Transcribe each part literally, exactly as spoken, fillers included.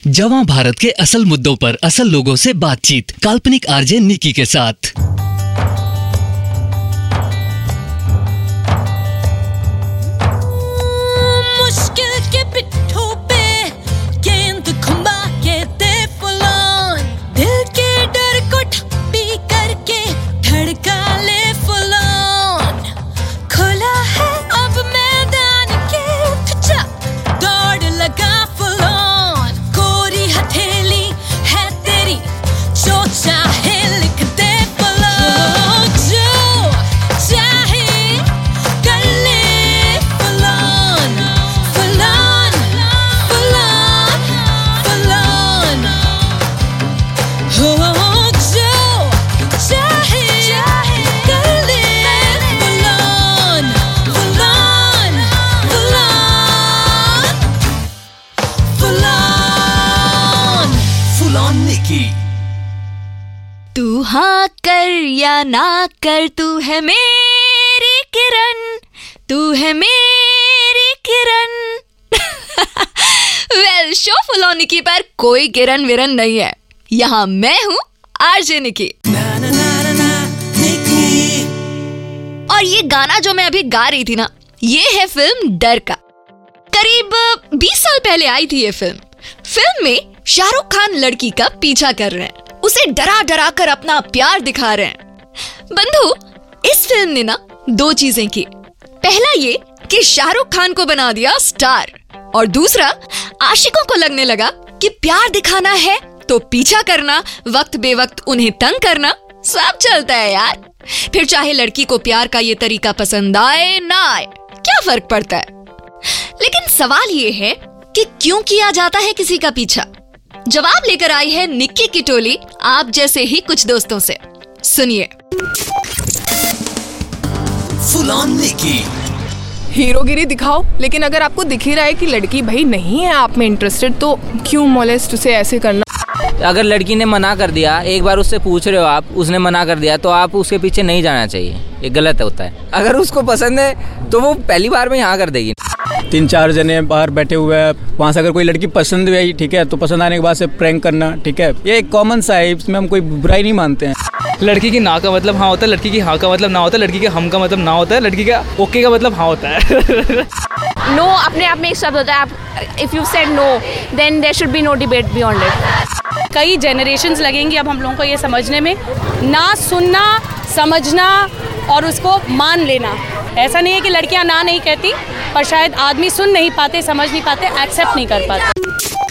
जवां भारत के असल मुद्दों पर असल लोगों से बातचीत, काल्पनिक आरजे निकी के साथ। मुश्किल के पिट्ठों पे गेंद घुमा के दे फुलान, दिल के डर को ठप्पी करके धड़का ले फुलान। खुला है अब मैदान के, उठ जा दौड़ लगा फुलान। कोरी हथेली है तेरी, जो चाहे लिख दे फुलान, जो चाहे कर ले फुलान। फुलान फुलान फुलान, हो जो चाहे कर ले फुलान। फुलान फुलान फुलान फुलान निकी। तू हाँ कर या ना कर, तू है मेरी किरण, तू है मेरी किरण। वेल, शो फुलान निकी पर कोई किरण विरन नहीं है। यहाँ मैं हूँ आरजे निकी। और ये गाना जो मैं अभी गा रही थी ना, ये है फिल्म डर का। करीब बीस साल पहले आई थी ये फिल्म। फिल्म में शाहरुख खान लड़की का पीछा कर रहे हैं, उसे डरा डरा कर अपना प्यार दिखा रहे हैं। बंधु, इस फिल्म ने ना दो चीजें की। पहला ये कि शाहरुख खान को बना दिया स्टार, और दूसरा आशिकों को लगने लगा कि प्यार दिखाना है तो पीछा करना, वक्त बेवक्त उन्हें तंग करना सब चलता है यार। फिर चाहे लड़की को प्यार का ये तरीका पसंद आए ना आए, क्या फर्क पड़ता है। लेकिन सवाल ये है कि क्यों किया जाता है किसी का पीछा। जवाब लेकर आई है निक्की की टोली, आप जैसे ही कुछ दोस्तों से। सुनिए। फुलान निकी। हीरोगिरी दिखाओ, लेकिन अगर आपको दिख ही रहा है कि लड़की भाई नहीं है आप में इंटरेस्टेड, तो क्यों मोलेस्ट उसे ऐसे करना। अगर लड़की ने मना कर दिया, एक बार उससे पूछ रहे हो आप, उसने मना कर दिया, तो आप उसके पीछे नहीं जाना चाहिए। ये गलत होता है। अगर उसको पसंद है तो वो पहली बार में यहाँ कर देगी। तीन चार जने बाहर बैठे हुए हैं, वहाँ से अगर कोई लड़की पसंद भी आई, ठीक है, तो पसंद आने के बाद से प्रैंक करना, ठीक है, ये एक कॉमन सा है, इसमें हम कोई बुराई नहीं मानते हैं। लड़की की ना का मतलब हाँ होता है, लड़की की हाँ का मतलब ना होता है, लड़की के हम का मतलब ना होता है, लड़की का ओके का मतलब हाँ होता है। नो अपने आप में एक शब्द होता है। आप if you said no, then there should be no debate beyond it. कई जनरेशंस लगेंगी अब हम लोगों को ये समझने में, ना सुनना, समझना और उसको मान लेना। ऐसा नहीं है कि लड़कियां ना नहीं कहती, पर शायद आदमी सुन नहीं पाते, समझ नहीं पाते, एक्सेप्ट नहीं कर पाते।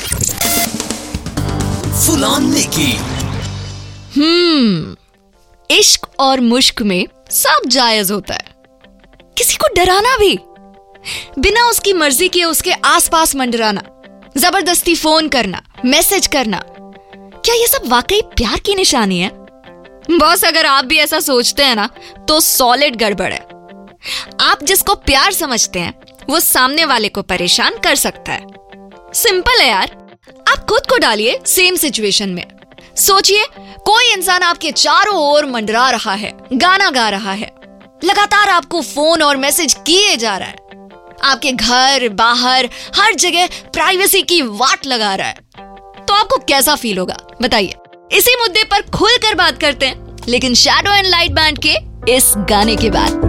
फुलान निकी। हम्म इश्क और मुश्क में सब जायज होता है। किसी को डराना भी, बिना उसकी मर्जी के उसके आसपास मंडराना, जबरदस्ती फोन करना, मैसेज करना, क्या ये सब वाकई प्यार की निशानी है? बॉस, अगर आप भी ऐसा सोचते हैं ना, तो सॉलिड गड़बड़ है। आप जिसको प्यार समझते हैं वो सामने वाले को परेशान कर सकता है। सिंपल है यार। आप खुद को डालिए सेम सिचुएशन में। सोचिए, कोई इंसान आपके चारों ओर मंडरा रहा है, गाना गा रहा है, लगातार आपको फोन और मैसेज किए जा रहा है, आपके घर बाहर हर जगह प्राइवेसी की वाट लगा रहा है, तो आपको कैसा फील होगा बताइए। इसी मुद्दे पर खुलकर बात करते हैं, लेकिन शैडो एंड लाइट बैंड के इस गाने के बाद।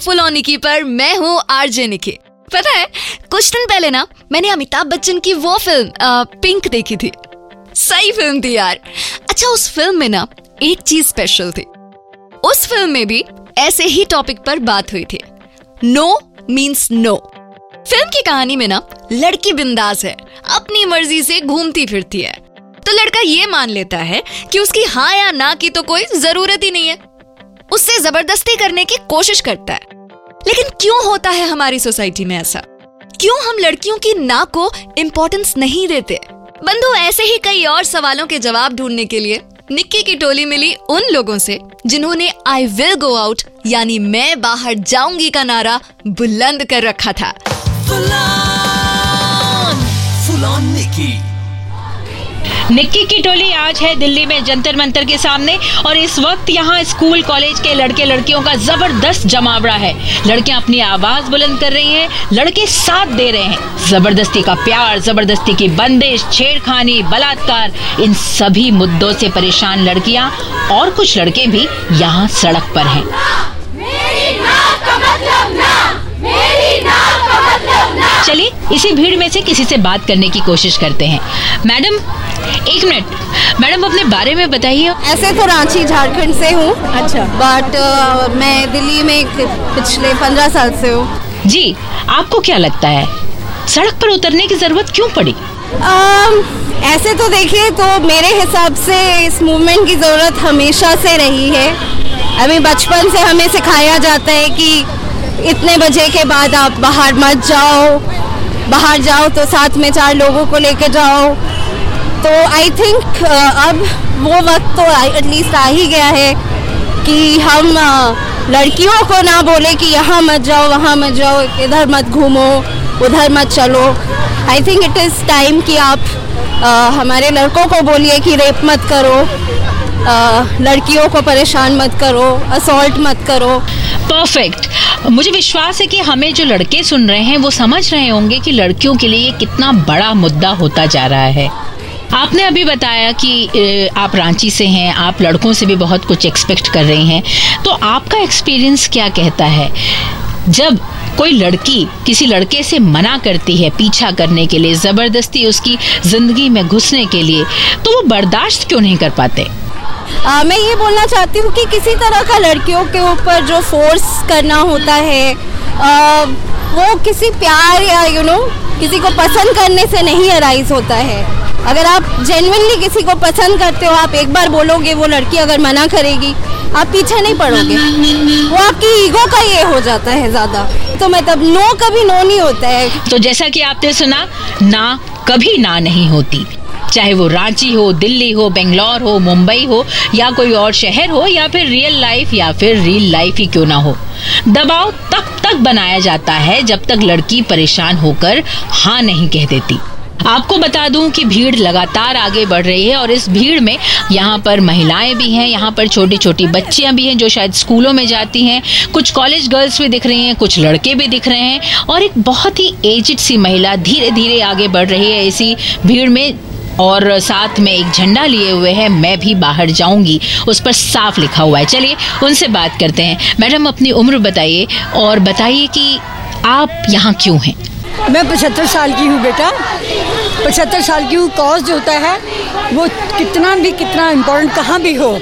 फुल ऑन निकी पर मैं हूँ आरजे निकी। पता है, कुछ दिन पहले ना मैंने अमिताभ बच्चन की वो फिल्म आ, पिंक देखी थी। सही फिल्म थी यार। अच्छा, उस फिल्म में ना एक चीज स्पेशल थी। उस फिल्म में भी ऐसे ही टॉपिक पर बात हुई थी। No means no. फिल्म की कहानी में ना लड़की बिंदास है, अपनी मर्जी से घूमती फिरती है, तो लड़का ये मान लेता है कि उसकी हाँ या ना की तो कोई जरूरत ही नहीं है, उससे जबरदस्ती करने की कोशिश करता है। लेकिन क्यों होता है हमारी सोसाइटी में ऐसा? क्यों हम लड़कियों की ना को इम्पोर्टेंस नहीं देते? बंधु, ऐसे ही कई और सवालों के जवाब ढूंढने के लिए निक्की की टोली मिली उन लोगों से जिन्होंने आई विल गो आउट यानी मैं बाहर जाऊंगी का नारा बुलंद कर रखा था। Full on, full on Nikki. Nikki की टोली आज है दिल्ली में जंतर मंतर के सामने और इस वक्त यहाँ स्कूल कॉलेज के लड़के लड़कियों का जबरदस्त जमावड़ा है। लड़कियां अपनी आवाज बुलंद कर रही हैं, लड़के साथ दे रहे हैं। जबरदस्ती का प्यार, जबरदस्ती की बंदिश, छेड़खानी, बलात्कार, इन सभी मुद्दों से परेशान लड़कियां और कुछ लड़के भी यहाँ सड़क पर हैं। चलिए इसी भीड़ में से किसी से बात करने की कोशिश करते हैं। मैडम, एक मिनट, मैडम अपने बारे में बताइए। ऐसे तो रांची झारखंड से हूँ। अच्छा। बट uh, मैं दिल्ली में पिछले पंद्रह साल से हूँ। जी, आपको क्या लगता है सड़क पर उतरने की जरूरत क्यों पड़ी? um, ऐसे तो देखिए तो मेरे हिसाब से इस मूवमेंट की जरूरत हमेशा से रही है। अभी बचपन से हमें सिखाया जाता है कि इतने बजे के बाद आप बाहर मत जाओ, बाहर जाओ तो साथ में चार लोगों को लेकर जाओ। तो आई थिंक अब वो वक्त तो एटलीस्ट आ ही गया है कि हम लड़कियों को ना बोले कि यहाँ मत जाओ, वहाँ मत जाओ, इधर मत घूमो, उधर मत चलो। I think it is time कि आप uh, हमारे लड़कों को बोलिए कि रेप मत करो, uh, लड़कियों को परेशान मत करो, असॉल्ट मत करो। परफेक्ट। मुझे विश्वास है कि हमें जो लड़के सुन रहे हैं वो समझ रहे होंगे कि लड़कियों के लिए कितना बड़ा मुद्दा होता जा रहा है। आपने अभी बताया कि आप रांची से हैं, आप लड़कों से भी बहुत कुछ एक्सपेक्ट कर रही हैं, तो आपका एक्सपीरियंस क्या कहता है जब कोई लड़की किसी लड़के से मना करती है पीछा करने के लिए, जबरदस्ती उसकी जिंदगी में घुसने के लिए, तो वो बर्दाश्त क्यों नहीं कर पाते? आ, मैं ये बोलना चाहती हूँ कि किसी तरह का लड़कियों के ऊपर जो फोर्स करना होता है आ, वो किसी प्यार या यू नो किसी को पसंद करने से नहीं अराइज होता है। अगर आप जेन्युइनली किसी को पसंद करते हो, आप एक बार बोलोगे, वो लड़की अगर मना करेगी, आप पीछे नहीं पड़ोगे। वो आपकी ईगो का ये हो जाता है ज़्यादा। तो मतलब नो कभी नो नहीं होता है। तो जैसा कि आपने सुना, ना कभी ना नहीं होती, चाहे वो रांची हो, दिल्ली हो, बेंगलोर हो, मुंबई हो या कोई और शहर हो, या फिर रियल लाइफ या फिर रियल लाइफ ही क्यों ना हो। दबाव तब तक बनाया जाता है जब तक लड़की परेशान होकर हाँ नहीं कह देती। आपको बता दूं कि भीड़ लगातार आगे बढ़ रही है और इस भीड़ में यहाँ पर महिलाएं भी हैं, यहाँ पर छोटी छोटी बच्चियां भी हैं जो शायद स्कूलों में जाती हैं, कुछ कॉलेज गर्ल्स भी दिख रही हैं, कुछ लड़के भी दिख रहे हैं और एक बहुत ही एजिड सी महिला धीरे धीरे आगे बढ़ रही है इसी भीड़ में और साथ में एक झंडा लिए हुए है, मैं भी बाहर जाऊंगी, उस पर साफ लिखा हुआ है। चलिए उनसे बात करते हैं। मैडम, अपनी उम्र बताइए और बताइए कि आप यहाँ क्यों हैं? मैं पचहत्तर साल की हूँ बेटा, पचहत्तर साल की हूँ। कॉज जो होता है वो कितना भी कितना इम्पोर्टेंट कहाँ भी हो,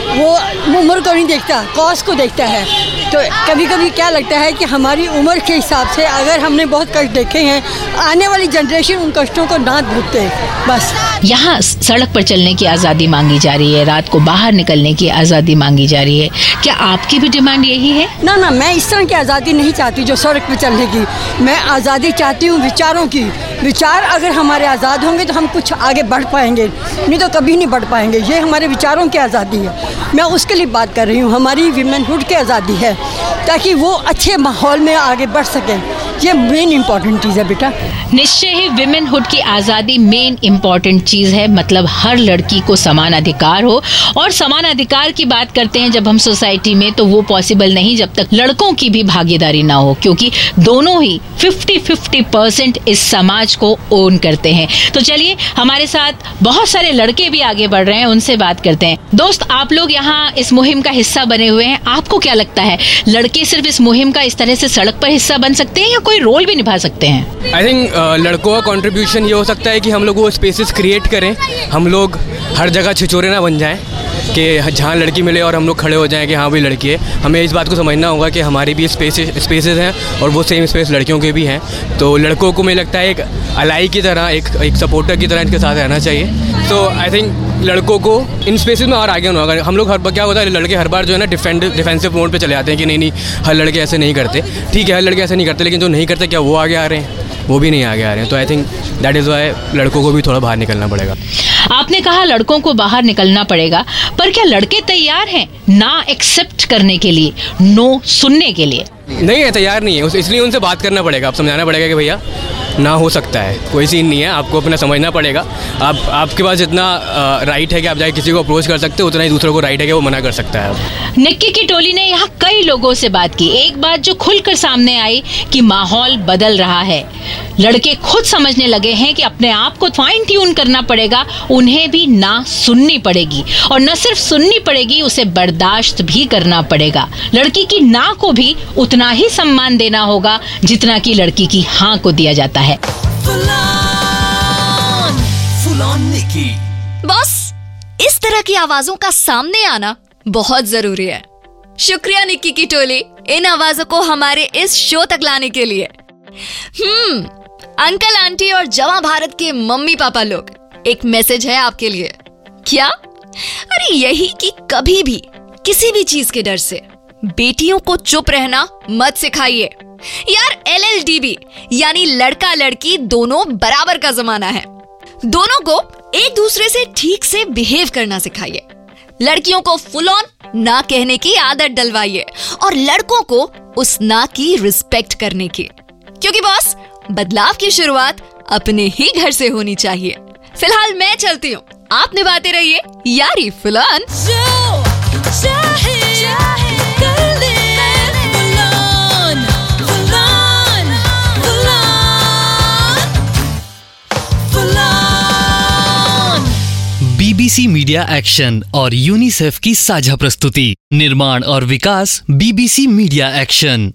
वो उम्र को नहीं देखता, कॉज को देखता है। तो कभी कभी क्या लगता है कि हमारी उम्र के हिसाब से अगर हमने बहुत कष्ट देखे हैं, आने वाली जनरेशन उन कष्टों को ना भुगते। बस यहाँ सड़क पर चलने की आज़ादी मांगी जा रही है, रात को बाहर निकलने की आज़ादी मांगी जा रही है, क्या आपकी भी डिमांड यही है? ना ना, मैं इस तरह की आज़ादी नहीं चाहती जो सड़क पर चलने की। मैं आज़ादी चाहती हूँ विचारों की। विचार अगर हमारे आज़ाद होंगे तो हम कुछ आगे बढ़ पाएंगे, नहीं तो कभी नहीं बढ़ पाएंगे। ये हमारे विचारों की आज़ादी है, मैं उसके लिए बात कर रही हूँ। हमारी विमेनहुड की आज़ादी है ताकि वो अच्छे माहौल में आगे बढ़ सकें। ये मेन इम्पोर्टेंट चीज़ है बेटा। निश्चय ही विमेनहुड की आज़ादी मेन इम्पोर्टेंट चीज़ है। मतलब हर लड़की को समान अधिकार हो, और समान अधिकार की बात करते हैं जब हम सोसाइटी में, तो वो पॉसिबल नहीं जब तक लड़कों की भी भागीदारी ना हो, क्योंकि दोनों ही फिफ्टी फिफ्टी परसेंट इस समाज को ओन करते हैं। तो चलिए, हमारे साथ बहुत सारे लड़के भी आगे बढ़ रहे हैं, उनसे बात करते हैं। दोस्त, आप लोग यहाँ इस मुहिम का हिस्सा बने हुए हैं, आपको क्या लगता है, लड़के सिर्फ इस मुहिम का इस तरह से सड़क पर हिस्सा बन सकते हैं या कोई रोल भी निभा सकते हैं? आई थिंक uh, लड़कों का कंट्रीब्यूशन ये हो सकता है कि हम लोग वो स्पेसेस क्रिएट करें, हम लोग हर जगह छिछोरे ना बन जाएं कि जहाँ लड़की मिले और हम लोग खड़े हो जाएं कि हाँ भाई लड़की है। हमें इस बात को समझना होगा कि हमारी भी स्पेसेस स्पेसेस हैं और वो सेम स्पेस लड़कियों के भी हैं। तो लड़कों को मुझे लगता है एक अलाई की तरह, एक एक सपोर्टर की तरह इनके साथ रहना चाहिए। तो आई थिंक लड़कों को इन स्पेसेस में और आगे होना होगा। हम लोग हर बार क्या होता है, लड़के हर बार जो है ना डिफेंड डिफेंसिव मोड पे चले आते हैं कि नहीं नहीं हर लड़के ऐसे नहीं करते। ठीक है, हर लड़के ऐसे नहीं करते, लेकिन जो नहीं करते क्या वो आगे आ रहे हैं? वो भी नहीं आगे आ रहे हैं। तो I think that is why लड़कों को भी थोड़ा बाहर निकलना पड़ेगा। आपने कहा लड़कों को बाहर निकलना पड़ेगा, पर क्या लड़के तैयार हैं ना एक्सेप्ट करने के लिए, नो सुनने के लिए? नहीं है, तैयार नहीं है, इसलिए उनसे बात करना पड़ेगा। आप समझाना पड़ेगा कि भैया ना हो सकता है, कोई सीन नहीं है, आपको अपना समझना पड़ेगा। आप आपके पास जितना राइट है कि आप जाके किसी को अप्रोच कर सकते हो, उतना ही दूसरों को राइट है कि वो मना कर सकता है। निक्की की टोली ने यहाँ कई लोगों से बात की। एक बात जो खुलकर सामने आई कि माहौल बदल रहा है, लड़के खुद समझने लगे हैं कि अपने आप को फाइन ट्यून करना पड़ेगा, उन्हें भी ना सुननी पड़ेगी, और न सिर्फ सुननी पड़ेगी, उसे बर्दाश्त भी करना पड़ेगा। लड़की की ना को भी उतना ही सम्मान देना होगा जितना कि लड़की की हाँ को दिया जाता है। बस इस तरह की आवाजों का सामने आना बहुत जरूरी है। शुक्रिया निक्की की टोली, इन आवाजों को हमारे इस शो तक लाने के लिए। हम्म अंकल आंटी और जवां भारत के मम्मी पापा लोग, एक मैसेज है आपके लिए। क्या? अरे यही कि कभी भी किसी भी चीज के डर से बेटियों को चुप रहना मत सिखाइए। यार एल एल डी बी यानी लड़का लड़की दोनों बराबर का जमाना है। दोनों को एक दूसरे से ठीक से बिहेव करना सिखाइए। लड़कियों को फुल ऑन ना कहने की आदत डलवाइए और लड़कों को उस ना की रिस्पेक्ट करने की, क्योंकि बॉस बदलाव की शुरुआत अपने ही घर से होनी चाहिए। फिलहाल मैं चलती हूँ, आप निभाते रहिए यारी full on. BBC media action और यूनिसेफ की साझा प्रस्तुति, निर्माण और विकास बीबीसी मीडिया एक्शन।